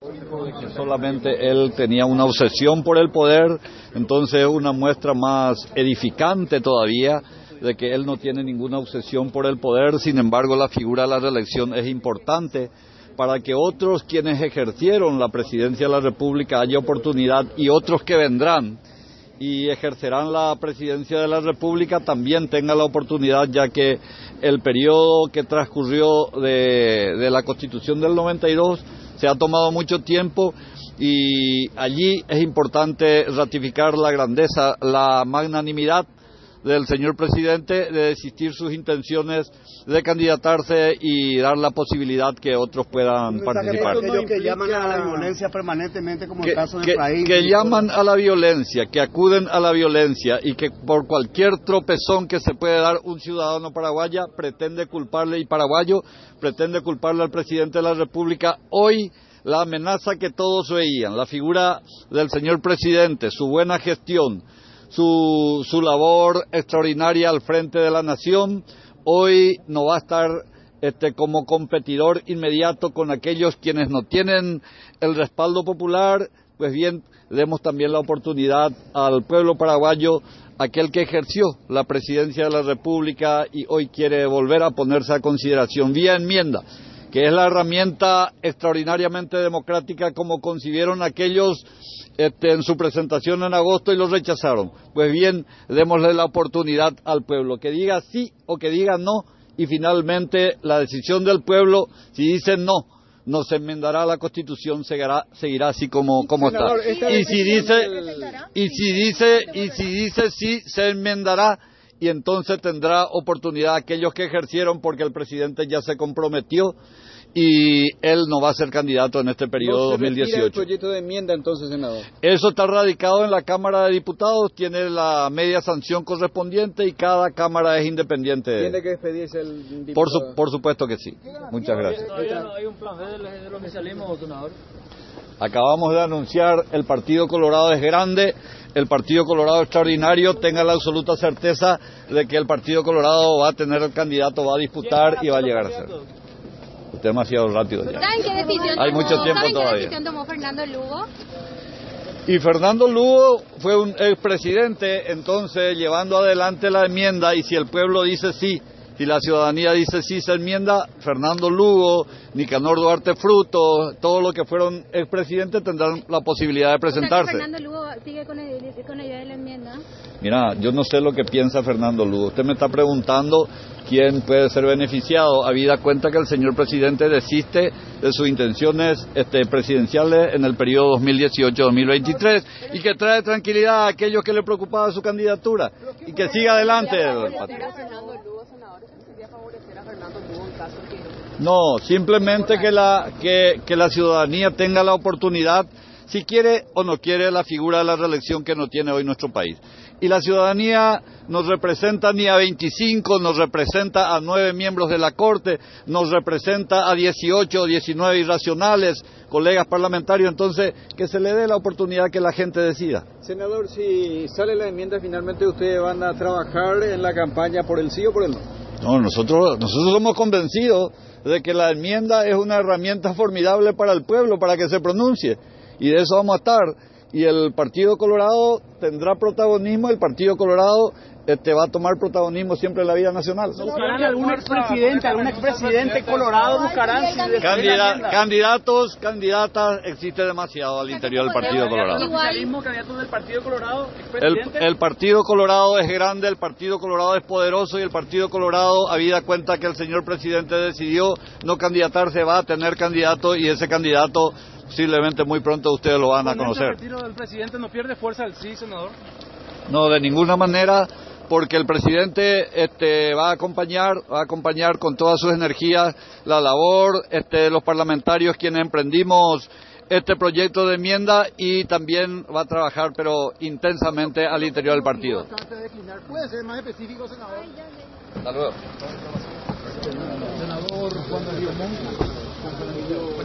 Que solamente él tenía una obsesión por el poder, entonces una muestra más edificante todavía de que él no tiene ninguna obsesión por el poder. Sin embargo, la figura de la reelección es importante para que otros quienes ejercieron la presidencia de la República haya oportunidad, y otros que vendrán y ejercerán la presidencia de la República también tengan la oportunidad, ya que el periodo que transcurrió de la Constitución del 92 se ha tomado mucho tiempo, y allí es importante ratificar la grandeza, la magnanimidad del señor presidente de desistir sus intenciones de candidatarse y dar la posibilidad que otros puedan participar. Que llaman a la violencia permanentemente, como el caso de Efraín. Que llaman a la violencia, que acuden a la violencia, y que por cualquier tropezón que se puede dar un ciudadano paraguayo pretende culparle al presidente de la República. Hoy la amenaza que todos veían, la figura del señor presidente, su buena gestión, su labor extraordinaria al frente de la nación, hoy no va a estar como competidor inmediato con aquellos quienes no tienen el respaldo popular. Pues bien, demos también la oportunidad al pueblo paraguayo, aquel que ejerció la presidencia de la República y hoy quiere volver a ponerse a consideración vía enmienda, que es la herramienta extraordinariamente democrática como concibieron aquellos en su presentación en agosto y los rechazaron. Pues bien, démosle la oportunidad al pueblo, que diga sí o que diga no, y finalmente la decisión del pueblo, si dice no, no se enmendará la Constitución, seguirá así como está. Y si dice sí, se enmendará, y entonces tendrá oportunidad aquellos que ejercieron, porque el presidente ya se comprometió y él no va a ser candidato en este periodo 2018. ¿El proyecto de enmienda entonces, senador? Eso está radicado en la Cámara de Diputados, tiene la media sanción correspondiente y cada Cámara es independiente. ¿Tiene que despedirse el diputado? Por supuesto que sí. Muchas gracias. ¿Todavía no hay un plan B del oficialismo, senador? Acabamos de anunciar, el Partido Colorado es grande, el Partido Colorado extraordinario, tenga la absoluta certeza de que el Partido Colorado va a tener el candidato, va a disputar y va a llegar a ser. Usted es demasiado rápido ya. Hay mucho tiempo todavía. ¿Qué decisión tomó Fernando Lugo? Y Fernando Lugo fue un expresidente, entonces llevando adelante la enmienda, y si el pueblo dice sí, si la ciudadanía dice sí, se enmienda, Fernando Lugo, Nicanor Duarte Fruto, todos los que fueron expresidentes tendrán la posibilidad de presentarse. ¿Fernando Lugo sigue con la idea de la enmienda? Mira, yo no sé lo que piensa Fernando Lugo. Usted me está preguntando quién puede ser beneficiado, habida cuenta que el señor presidente desiste de sus intenciones presidenciales en el periodo 2018-2023 y que trae tranquilidad a aquellos que le preocupaba su candidatura y que siga adelante. No, simplemente que la ciudadanía tenga la oportunidad, si quiere o no quiere, la figura de la reelección que no tiene hoy nuestro país. Y la ciudadanía nos representa ni a 25, nos representa a 9 miembros de la Corte, nos representa a 18 o 19 irracionales, colegas parlamentarios, entonces que se le dé la oportunidad que la gente decida. Senador, si sale la enmienda, finalmente ustedes van a trabajar en la campaña por el sí o por el no. No, nosotros somos convencidos de que la enmienda es una herramienta formidable para el pueblo, para que se pronuncie, y de eso vamos a estar. Y el Partido Colorado tendrá protagonismo, el Partido Colorado va a tomar protagonismo siempre en la vida nacional. ¿Buscarán algún expresidente colorado? ¿Buscarán candidatas existe demasiado al interior del Partido Colorado. ¿Candidatos del Partido Colorado? El Partido Colorado es grande, el Partido Colorado es poderoso, y el Partido Colorado, habida cuenta que el señor presidente decidió no candidatarse, va a tener candidato, y ese candidato posiblemente muy pronto ustedes lo van a conocer. ¿El retiro del presidente no pierde fuerza al sí, senador? No, de ninguna manera, porque el presidente va a acompañar con todas sus energías la labor de los parlamentarios quienes emprendimos este proyecto de enmienda, y también va a trabajar pero intensamente al interior del partido. ¿Puede ser más específico, senador? Hasta luego. Senador Juan Darío Monge.